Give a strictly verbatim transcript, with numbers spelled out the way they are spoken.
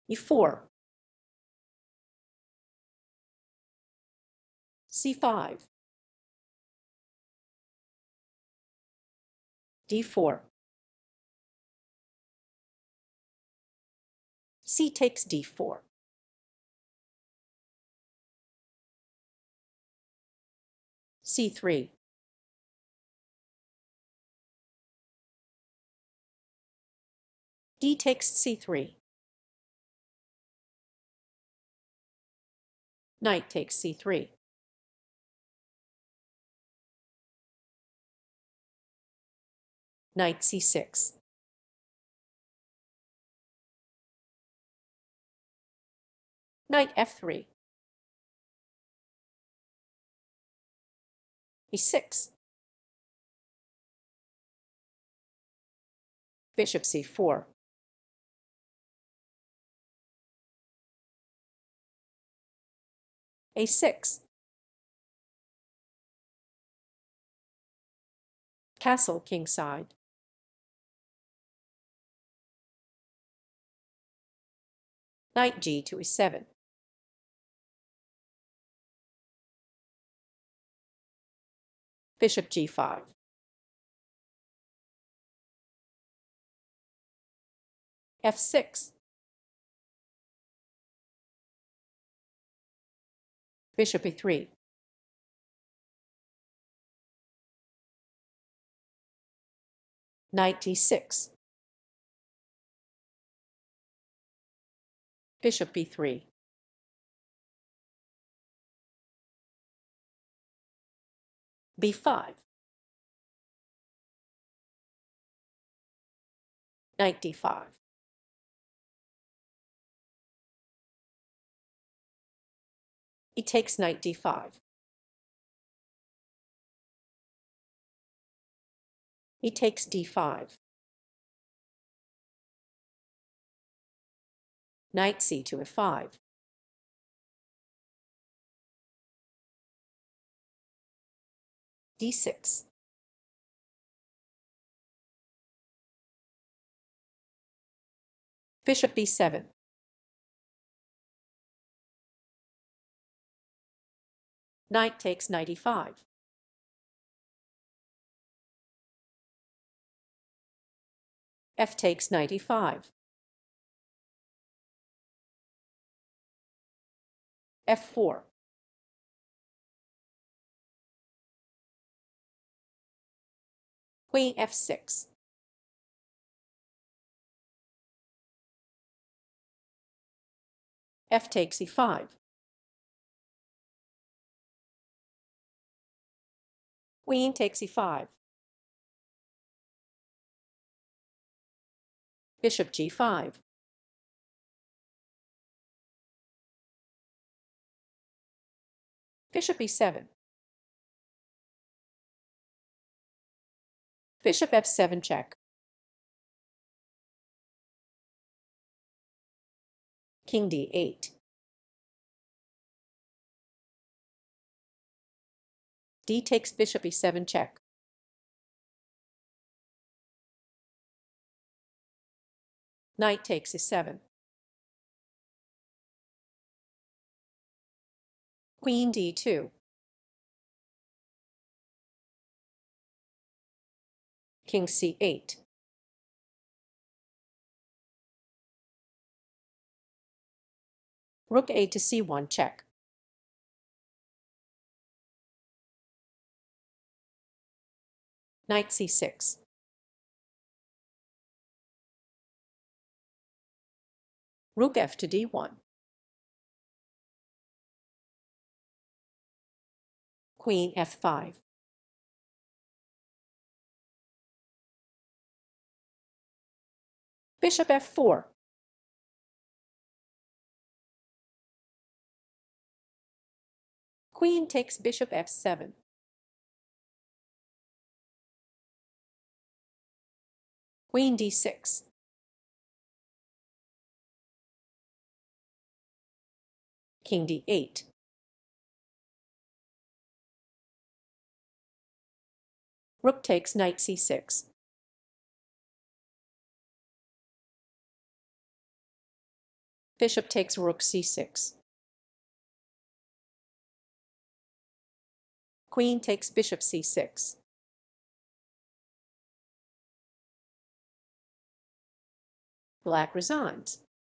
e four, c five, d four, c takes d four, c three, d takes c three, knight takes c three, knight c six, knight f three, e six, bishop c four, a six, castle kingside, knight g to e seven, bishop g five, f six, bishop e three, knight d six, bishop b three, b five, knight d five, e takes knight d five, e takes d five, knight c to e five, d six, bishop b seven, knight takes knight e five, f takes knight e five, f four, queen f six, f takes e five, queen takes e five, bishop g five, bishop e seven, bishop f seven check, king d eight, d takes bishop e seven check, knight takes e seven, queen d two, king c eight, rook a to c one check, knight c six, rook f to d one, queen f five, bishop f four, queen takes bishop f seven, queen d six, king d eight, rook takes knight c six, Bishop takes rook c six. Queen takes bishop c six. Black resigns.